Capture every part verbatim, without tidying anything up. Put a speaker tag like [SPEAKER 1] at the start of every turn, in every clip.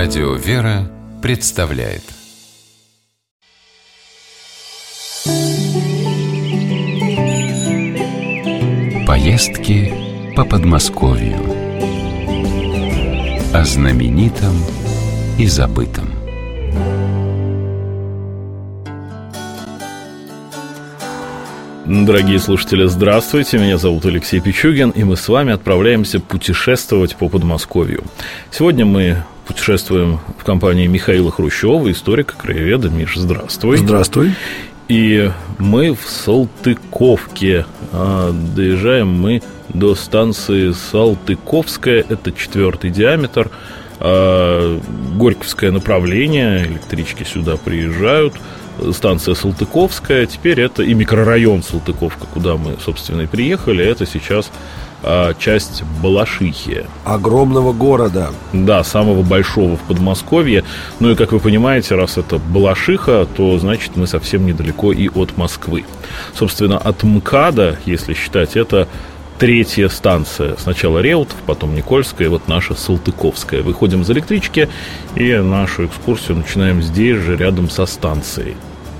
[SPEAKER 1] Радио «Вера» представляет поездки по Подмосковью. О знаменитом и забытом.
[SPEAKER 2] Дорогие слушатели, здравствуйте, меня зовут Алексей Пичугин, и мы с вами отправляемся путешествовать по Подмосковью. Сегодня мы путешествуем в компании Михаила Хрущева, историка, краеведа. Миш, здравствуй.
[SPEAKER 3] Здравствуй.
[SPEAKER 2] И мы в Салтыковке. Доезжаем мы до станции Салтыковская, это четвертый диаметр. Горьковское направление, электрички сюда приезжают. Станция Салтыковская, теперь это и микрорайон Салтыковка, куда мы, собственно, и приехали. Это сейчас а, часть Балашихи.
[SPEAKER 3] Огромного города.
[SPEAKER 2] Да, самого большого в Подмосковье. Ну и, как вы понимаете, раз это Балашиха, то, значит, мы совсем недалеко и от Москвы. Собственно, от МКАДа, если считать, это третья станция. Сначала Реутов, потом Никольская, и вот наша Салтыковская. Выходим из электрички и нашу экскурсию начинаем здесь же, рядом со станцией.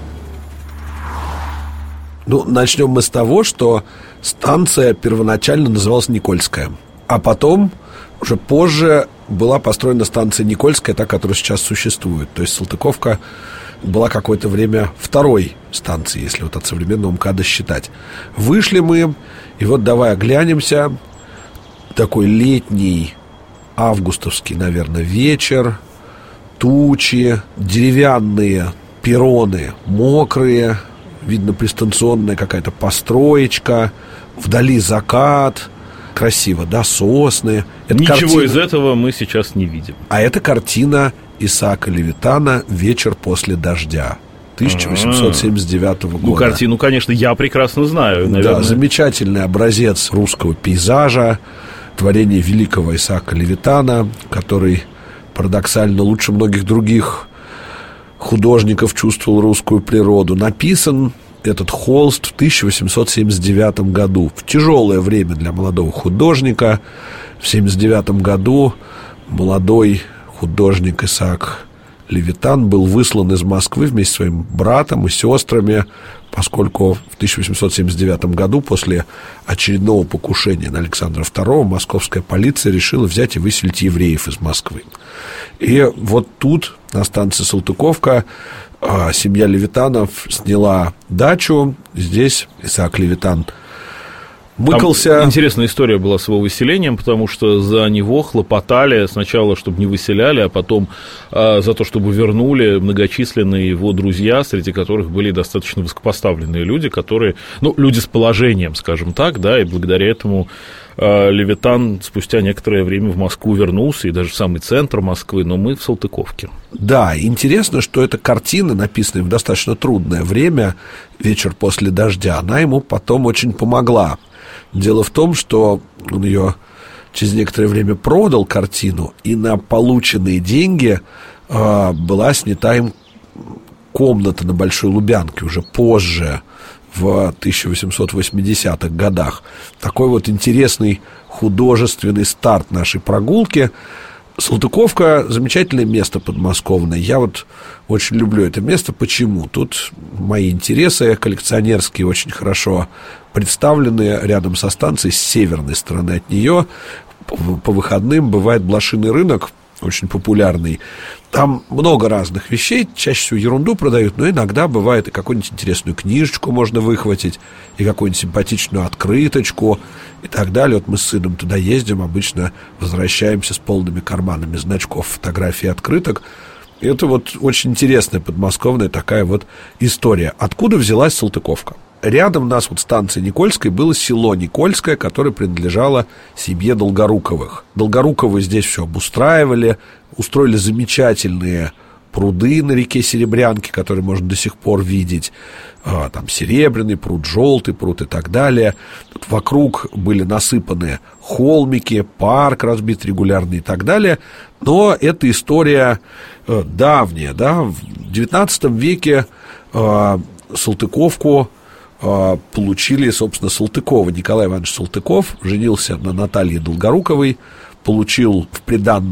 [SPEAKER 3] Ну, начнем мы с того, что станция первоначально называлась Никольская, а потом, уже позже, была построена станция Никольская, та, которая сейчас существует. То есть Салтыковка была какое-то время второй станцией, если вот от современного МКАДа считать. Вышли мы, и вот давай оглянемся. Такой летний, августовский, наверное, вечер. Тучи, деревянные перроны, мокрые. Видно, пристанционная какая-то построечка. Вдали закат. Красиво, да, сосны. Это
[SPEAKER 2] Ничего
[SPEAKER 3] картина...
[SPEAKER 2] из этого мы сейчас не видим.
[SPEAKER 3] А это картина Исаака Левитана «Вечер после дождя» тысяча восемьсот семьдесят девятого года.
[SPEAKER 2] Ну, картину, конечно, я прекрасно знаю, наверное.
[SPEAKER 3] Да, замечательный образец русского пейзажа, творение великого Исаака Левитана, который парадоксально лучше многих других художников чувствовал русскую природу. Написан этот холст в тысяча восемьсот семьдесят девятом году. В тяжелое время для молодого художника. В семьдесят девятом году молодой художник Исаак Левитан был выслан из Москвы вместе со своим братом и сестрами, поскольку в тысяча восемьсот семьдесят девятом году после очередного покушения на Александра второго московская полиция решила взять и выселить евреев из Москвы. И вот тут, на станции Салтыковка, семья Левитанов сняла дачу. Здесь Исаак Левитан мыкался.
[SPEAKER 2] Там интересная история была с его выселением, потому что за него хлопотали сначала, чтобы не выселяли, а потом а, за то, чтобы вернули многочисленные его друзья, среди которых были достаточно высокопоставленные люди, которые, ну, люди с положением, скажем так, да, и благодаря этому а, Левитан спустя некоторое время в Москву вернулся, и даже в самый центр Москвы, но мы в Салтыковке. Да,
[SPEAKER 3] интересно, что эта картина, написанная в достаточно трудное время, «Вечер после дождя», она ему потом очень помогла. Дело в том, что он ее через некоторое время продал, картину, и на полученные деньги э, была снята им комната на Большой Лубянке уже позже, в тысяча восемьсот восьмидесятых годах. Такой вот интересный художественный старт нашей прогулки. Салтыковка – замечательное место подмосковное. Я вот очень люблю это место. Почему? Тут мои интересы коллекционерские очень хорошо представлены. Рядом со станцией, с северной стороны от нее, по выходным бывает блошиный рынок, очень популярный. Там много разных вещей, чаще всего ерунду продают, но иногда бывает и какую-нибудь интересную книжечку можно выхватить, и какую-нибудь симпатичную открыточку и так далее. Вот мы с сыном туда ездим, обычно возвращаемся с полными карманами значков, фотографий, открыток. И это вот очень интересная подмосковная такая вот история. Откуда взялась Салтыковка? Рядом у нас вот станции Никольской было село Никольское, которое принадлежало семье Долгоруковых. Долгоруковы здесь все обустраивали, устроили замечательные пруды на реке Серебрянке, которые можно до сих пор видеть. А, там серебряный пруд, желтый пруд и так далее. Тут вокруг были насыпаны холмики, парк разбит регулярно и так далее. Но эта история э, давняя, да? В девятнадцатом веке э, Салтыковку получили, собственно, Салтыкова. Николай Иванович Салтыков женился на Наталье Долгоруковой, получил в приданное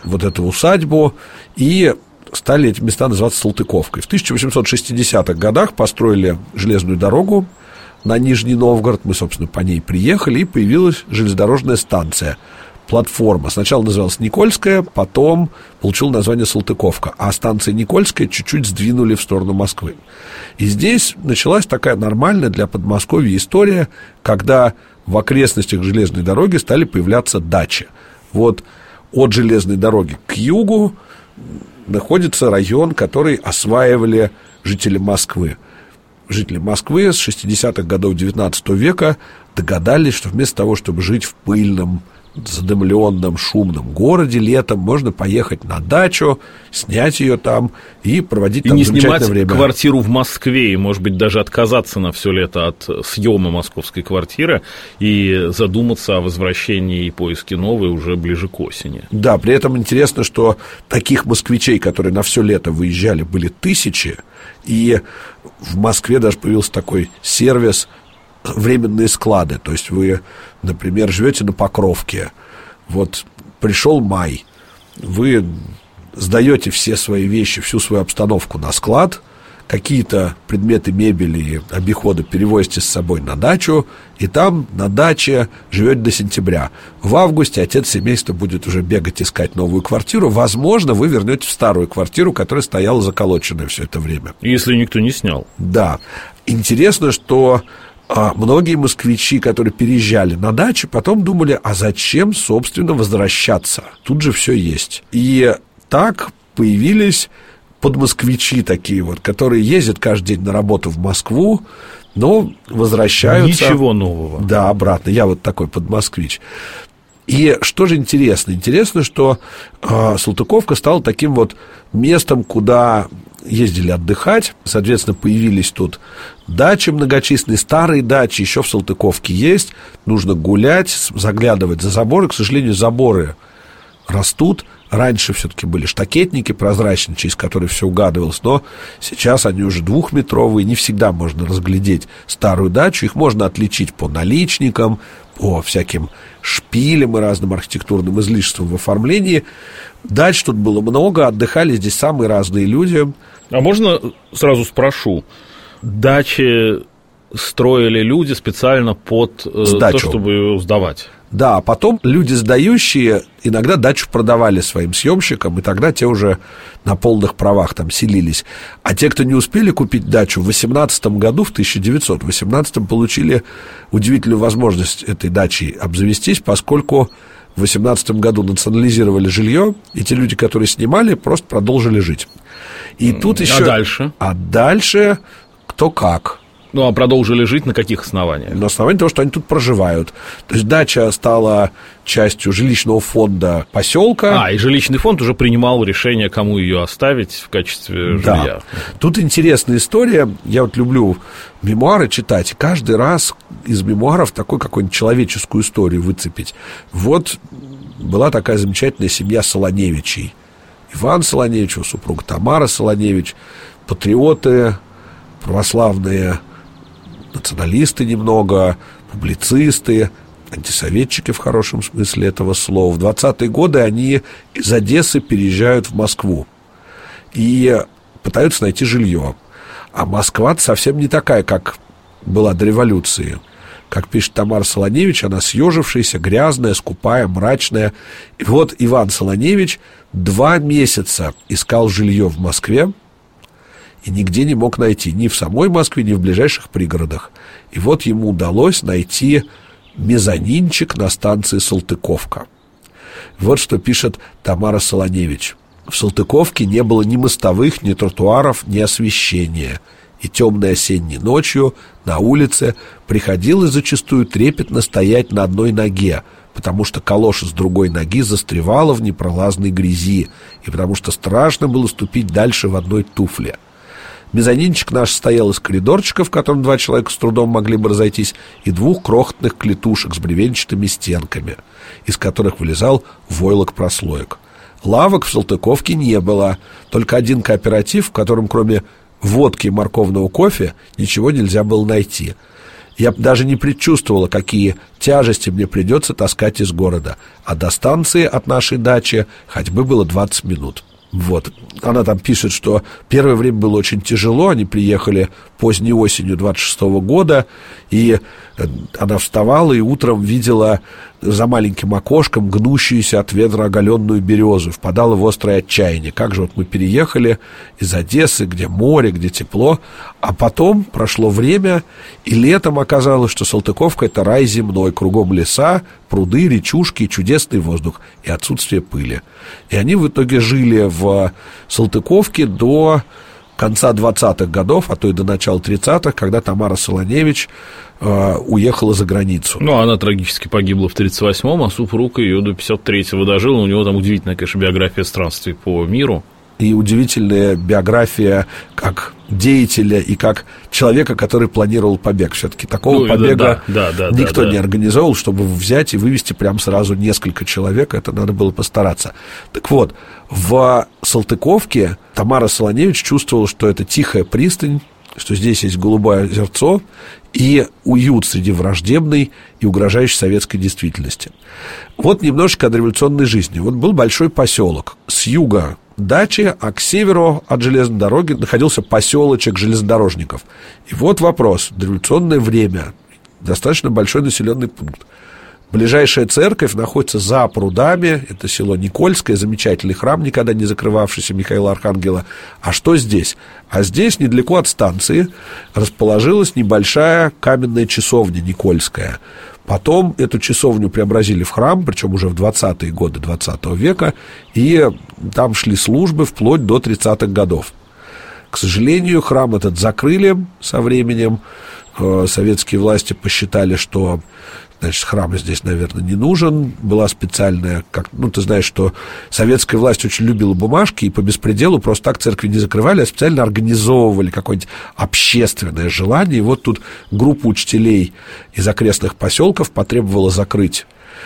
[SPEAKER 3] вот эту усадьбу, и стали эти места называться Салтыковкой. В тысяча восемьсот шестидесятых годах построили железную дорогу на Нижний Новгород. Мы, собственно, по ней приехали, и появилась железнодорожная станция, платформа. Сначала называлась Никольская, потом получила название Салтыковка. А станция Никольская чуть-чуть сдвинули в сторону Москвы. И здесь началась такая нормальная для Подмосковья история, когда в окрестностях железной дороги стали появляться дачи. Вот от железной дороги к югу находится район, который осваивали жители Москвы. Жители Москвы с шестидесятых годов девятнадцатого века догадались, что вместо того, чтобы жить в пыльном, задымленном, шумном городе летом, можно поехать на дачу, снять ее там и проводить
[SPEAKER 2] и
[SPEAKER 3] там
[SPEAKER 2] не
[SPEAKER 3] замечательное
[SPEAKER 2] снимать
[SPEAKER 3] время.
[SPEAKER 2] Квартиру в Москве, и, может быть, даже отказаться на все лето от съема московской квартиры и задуматься о возвращении и поиске новой уже ближе к осени.
[SPEAKER 3] Да, при этом интересно, что таких москвичей, которые на все лето выезжали, были тысячи, и в Москве даже появился такой сервис временные склады. То есть вы, например, живете на Покровке, вот пришел май, вы сдаете все свои вещи, всю свою обстановку на склад, какие-то предметы мебели и обихода перевозите с собой на дачу, и там на даче живете до сентября. В августе отец семейства будет уже бегать искать новую квартиру. Возможно, вы вернетесь в старую квартиру, которая стояла заколоченная все это время.
[SPEAKER 2] Если никто не снял.
[SPEAKER 3] Да. Интересно, что а, многие москвичи, которые переезжали на дачи, потом думали, а зачем, собственно, возвращаться? Тут же все есть. И так появились подмосквичи такие вот, которые ездят каждый день на работу в Москву, но возвращаются...
[SPEAKER 2] Ничего нового.
[SPEAKER 3] Да, обратно. Я вот такой подмосквич. И что же интересно? Интересно, что э, Салтыковка стала таким вот местом, куда ездили отдыхать. Соответственно, появились тут дачи многочисленные, старые дачи еще в Салтыковке есть. Нужно гулять, заглядывать за заборы. К сожалению, заборы растут. Раньше все-таки были штакетники прозрачные, через которые все угадывалось, но сейчас они уже двухметровые, не всегда можно разглядеть старую дачу. Их можно отличить по наличникам, по всяким шпилям и разным архитектурным излишествам в оформлении. Дач тут было много, отдыхали здесь самые разные люди.
[SPEAKER 2] А можно сразу спрошу, дачи строили люди специально под э, то, чтобы ее сдавать?
[SPEAKER 3] Да, а потом люди, сдающие, иногда дачу продавали своим съемщикам, и тогда те уже на полных правах там селились. А те, кто не успели купить дачу, в восемнадцатом году, в тысяча девятьсот восемнадцатом, получили удивительную возможность этой дачей обзавестись, поскольку в восемнадцатом году национализировали жилье, и те люди, которые снимали, просто продолжили жить. И тут еще...
[SPEAKER 2] А дальше?
[SPEAKER 3] А дальше кто как.
[SPEAKER 2] Ну, а продолжили жить на каких основаниях?
[SPEAKER 3] На основании того, что они тут проживают. То есть дача стала частью жилищного фонда поселка.
[SPEAKER 2] А, и жилищный фонд уже принимал решение, кому ее оставить в качестве жилья.
[SPEAKER 3] Да. Тут интересная история. Я вот люблю мемуары читать. И каждый раз из мемуаров такую какую-нибудь человеческую историю выцепить. Вот была такая замечательная семья Солоневичей. Иван Солоневич, его супруга Тамара Солоневич, патриоты, православные, националисты немного, публицисты, антисоветчики в хорошем смысле этого слова. В двадцатые годы они из Одессы переезжают в Москву и пытаются найти жилье. А Москва совсем не такая, как была до революции. Как пишет Тамара Солоневич, она съежившаяся, грязная, скупая, мрачная. И вот Иван Солоневич два месяца искал жилье в Москве, и нигде не мог найти, ни в самой Москве, ни в ближайших пригородах. И вот ему удалось найти мезонинчик на станции Салтыковка. Вот что пишет Тамара Солоневич. В Салтыковке не было ни мостовых, ни тротуаров, ни освещения. И темной осенней ночью на улице приходилось зачастую трепетно стоять на одной ноге, потому что калоша с другой ноги застревала в непролазной грязи, и потому что страшно было ступить дальше в одной туфле. Мезонинчик наш стоял из коридорчика, в котором два человека с трудом могли бы разойтись, и двух крохотных клетушек с бревенчатыми стенками, из которых вылезал войлок прослоек. Лавок в Салтыковке не было, только один кооператив, в котором кроме водки и морковного кофе ничего нельзя было найти. Я даже не предчувствовала, какие тяжести мне придется таскать из города. А до станции от нашей дачи ходьбы было двадцать минут. Вот. Она там пишет, что первое время было очень тяжело. Они приехали поздней осенью двадцать шестого года, и она вставала и утром видела за маленьким окошком гнущуюся от ветра оголенную березу, впадала в острое отчаяние. Как же вот мы переехали из Одессы, где море, где тепло, а потом прошло время, и летом оказалось, что Салтыковка — это рай земной, кругом леса, пруды, речушки, чудесный воздух и отсутствие пыли. И они в итоге жили в Салтыковке до конца двадцатых годов, а то и до начала тридцатых, когда Тамара Солоневич э, уехала за границу.
[SPEAKER 2] Ну, она трагически погибла в тридцать восьмом, а супруг ее до пятьдесят третьего дожил. У него там удивительная, конечно, биография странствий по миру.
[SPEAKER 3] И удивительная биография как деятеля и как человека, который планировал побег. Все-таки такого ну, побега
[SPEAKER 2] да, да, да,
[SPEAKER 3] никто
[SPEAKER 2] да, да.
[SPEAKER 3] не организовал, чтобы взять и вывести прям сразу несколько человек. Это надо было постараться. Так вот, в Салтыковке Тамара Солоневич чувствовала, что это тихая пристань, что здесь есть голубое озерцо и уют среди враждебной и угрожающей советской действительности. Вот немножечко о дореволюционной жизни. Вот был большой поселок. С юга дачи, а к северу от железной дороги находился поселочек железнодорожников. И вот вопрос. Дореволюционное время. Достаточно большой населенный пункт. Ближайшая церковь находится за прудами. Это село Никольское, замечательный храм, никогда не закрывавшийся, Михаила Архангела. А что здесь? А здесь, недалеко от станции, расположилась небольшая каменная часовня Никольская. Потом эту часовню преобразили в храм, причем уже в двадцатые годы двадцатого века, и там шли службы вплоть до тридцатых годов. К сожалению, храм этот закрыли со временем. Советские власти посчитали, что, значит, храм здесь, наверное, не нужен. Была специальная, как, ну, ты знаешь, что советская власть очень любила бумажки, и по беспределу просто так церкви не закрывали, а специально организовывали какое-нибудь общественное желание. И вот тут группа учителей из окрестных поселков потребовала закрыть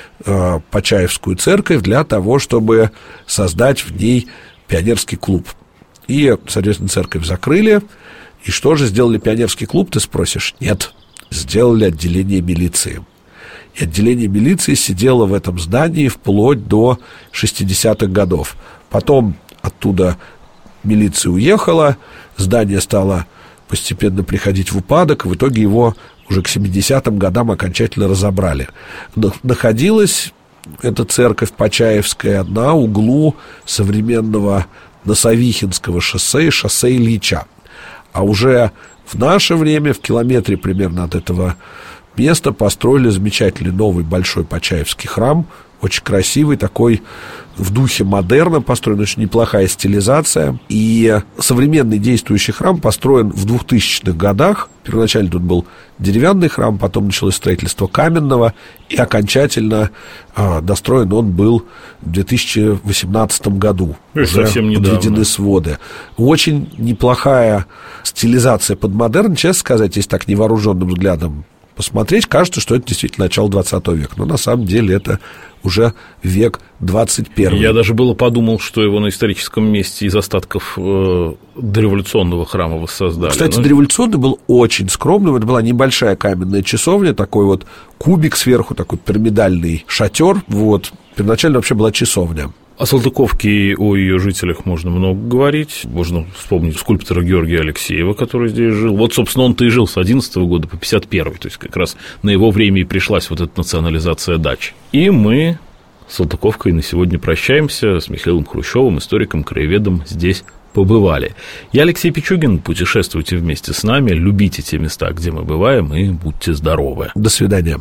[SPEAKER 3] э, Почаевскую церковь для того, чтобы создать в ней пионерский клуб. И, соответственно, церковь закрыли. И что же сделали пионерский клуб, ты спросишь? Нет, сделали отделение милиции. И отделение милиции сидело в этом здании вплоть до шестидесятых годов. Потом оттуда милиция уехала, здание стало постепенно приходить в упадок, и в итоге его уже к семидесятым годам окончательно разобрали. Находилась эта церковь Почаевская на углу современного Носовихинского шоссе и шоссе Ильича. А уже в наше время, в километре примерно от этого места, построили замечательный новый большой Почаевский храм, очень красивый, такой в духе модерна построен, очень неплохая стилизация. И современный действующий храм построен в двухтысячных годах. Первоначально тут был деревянный храм, потом началось строительство каменного, и окончательно а, достроен он был в две тысячи восемнадцатом году.
[SPEAKER 2] И уже подведены
[SPEAKER 3] своды. Очень неплохая стилизация под модерн, честно сказать, если так невооруженным взглядом посмотреть, кажется, что это действительно начало двадцатого века. Но на самом деле это уже век двадцать первый.
[SPEAKER 2] Я даже было подумал, что его на историческом месте из остатков э, дореволюционного храма воссоздали.
[SPEAKER 3] Кстати,
[SPEAKER 2] но...
[SPEAKER 3] дореволюционный был очень скромным. Это была небольшая каменная часовня, такой вот кубик сверху, такой пирамидальный шатер. Вот. Первоначально вообще была часовня.
[SPEAKER 2] О Салтыковке и о ее жителях можно много говорить. Можно вспомнить скульптора Георгия Алексеева, который здесь жил. Вот, собственно, он-то и жил с одиннадцатого года по пятьдесят первый. То есть, как раз на его время и пришлась вот эта национализация дач. И мы с Салтыковкой на сегодня прощаемся. С Михаилом Хрущевым, историком, краеведом, здесь побывали. Я Алексей Пичугин. Путешествуйте вместе с нами, любите те места, где мы бываем, и будьте здоровы.
[SPEAKER 3] До свидания.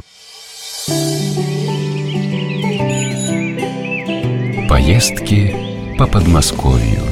[SPEAKER 1] Поездки по Подмосковью.